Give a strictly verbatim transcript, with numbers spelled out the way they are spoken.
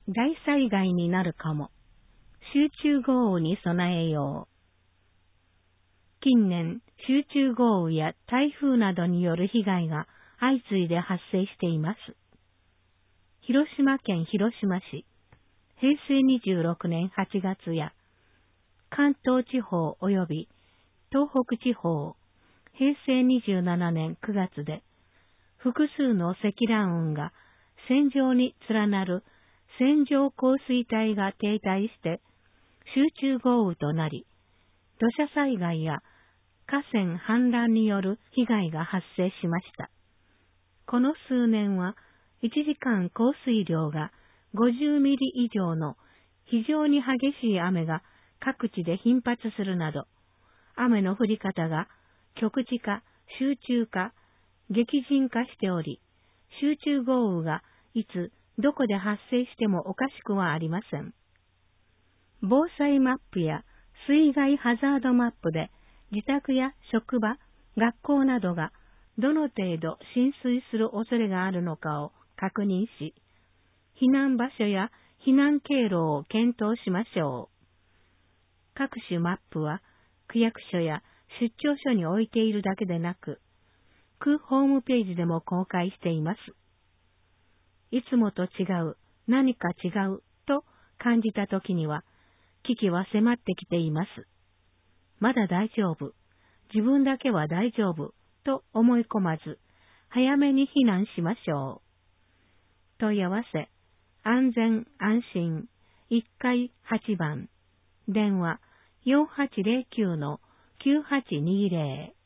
大災害になるかも。集中豪雨に備えよう。近年、集中豪雨や台風などによる被害が相次いで発生しています。広島県広島市、へいせいにじゅうろくねんはちがつや、関東地方及び東北地方、へいせいにじゅうななねんくがつで、複数の積乱雲が線状に連なる線状降水帯が停滞して集中豪雨となり、土砂災害や河川氾濫による被害が発生しました。この数年はいちじかん降水量がごじゅうミリ以上の非常に激しい雨が各地で頻発するなど、雨の降り方が局地化、集中化、激甚化しており、集中豪雨がいつどこで発生してもおかしくはありません。防災マップや水害ハザードマップで自宅や職場、学校などがどの程度浸水する恐れがあるのかを確認し、避難場所や避難経路を検討しましょう。各種マップは区役所や出張所に置いているだけでなく、区ホームページでも公開しています。いつもと違う、何か違うと感じたときには、危機は迫ってきています。まだ大丈夫、自分だけは大丈夫と思い込まず、早めに避難しましょう。問い合わせ、安全安心いっかいはちばん、電話 よんはちゼロきゅうのきゅうはちにゼロ